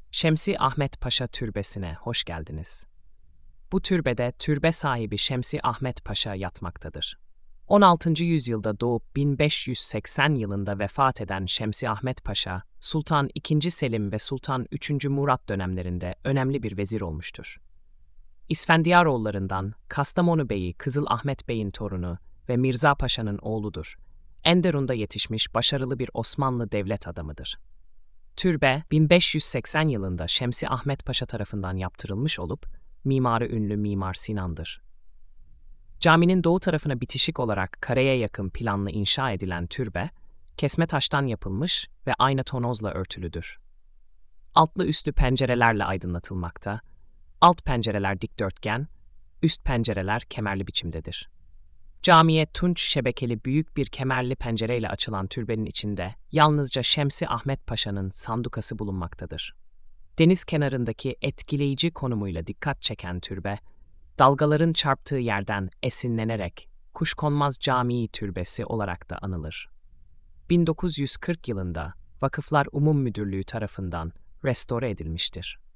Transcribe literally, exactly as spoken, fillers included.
Şemsi Ahmet Paşa Türbesi'ne hoş geldiniz. Bu türbede türbe sahibi Şemsi Ahmet Paşa yatmaktadır. on altıncı yüzyılda doğup bin beş yüz seksen yılında vefat eden Şemsi Ahmet Paşa, Sultan ikinci. Selim ve Sultan üçüncü. Murat dönemlerinde önemli bir vezir olmuştur. İsfendiyaroğullarından Kastamonu Bey'i Kızıl Ahmet Bey'in torunu ve Mirza Paşa'nın oğludur. Enderun'da yetişmiş başarılı bir Osmanlı devlet adamıdır. Türbe, bin beş yüz seksen yılında Şemsi Ahmet Paşa tarafından yaptırılmış olup, mimarı ünlü Mimar Sinan'dır. Caminin doğu tarafına bitişik olarak kareye yakın planlı inşa edilen türbe, kesme taştan yapılmış ve aynı tonozla örtülüdür. Altlı üstlü pencerelerle aydınlatılmakta, alt pencereler dikdörtgen, üst pencereler kemerli biçimdedir. Camiye tunç şebekeli büyük bir kemerli pencereyle açılan türbenin içinde yalnızca Şemsi Ahmet Paşa'nın sandukası bulunmaktadır. Deniz kenarındaki etkileyici konumuyla dikkat çeken türbe, dalgaların çarptığı yerden esinlenerek Kuşkonmaz Camii Türbesi olarak da anılır. bin dokuz yüz kırk yılında Vakıflar Umum Müdürlüğü tarafından restore edilmiştir.